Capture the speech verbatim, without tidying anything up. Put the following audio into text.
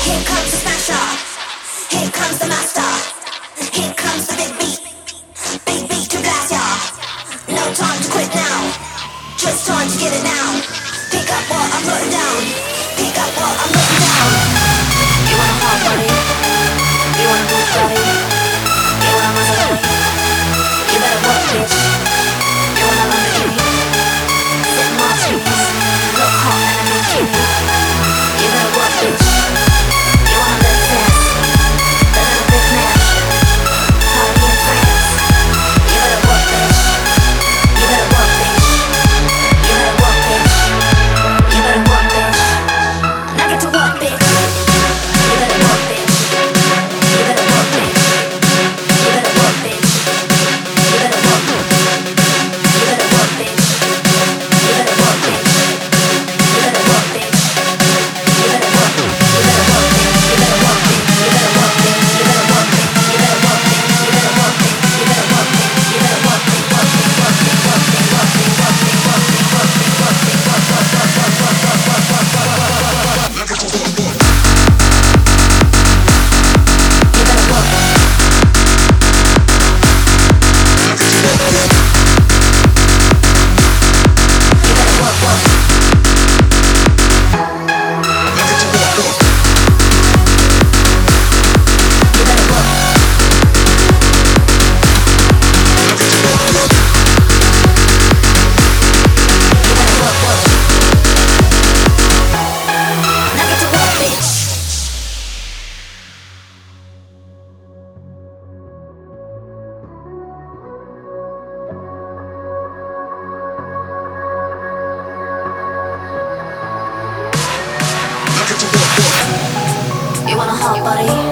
Here comes the smasher. Here comes the master. Here comes the big beat. Big beat to blast ya. No time to quit now. Just time to get it down. Pick up what I'm putting down. Pick up what I'm putting down. You wanna hot body? You wanna move body? You wanna muscle body? You better work, bitch. You wanna Lamborghini? Sit martinis. Look hot in a bikini. You better work, bitch. You wanna live fast? The little big mansion. Party in France. You better work, bitch. You better work, bitch. You better work, bitch. You better work, bitch. Now get to work, bitch. You better work, bitch. You better work, bitch. You better work, bitch. You better work, bitch. You better work, bitch. You better work, bitch. You better work, bitch. You better work, bitch. You better work, bitch. You better work, bitch. You better work, bitch. You better work, bitch. You better work, bitch. You better work, bitch. You better work, bitch. You better work, bitch. Work, bitch. Work, bitch. Work, bitch. Work, bitch. Work, bitch. Work, bitch. Work, bitch. Work, bitch. Work, work, work, work, work, work, work, work, work, work, work. Look at the work, work. You better work. Look at the work, work. You better work, work. Look at the work, work. You better work. Look at the work, work. You better work, work. Now get to work, bitch. Look at the work, work. You want a hot body?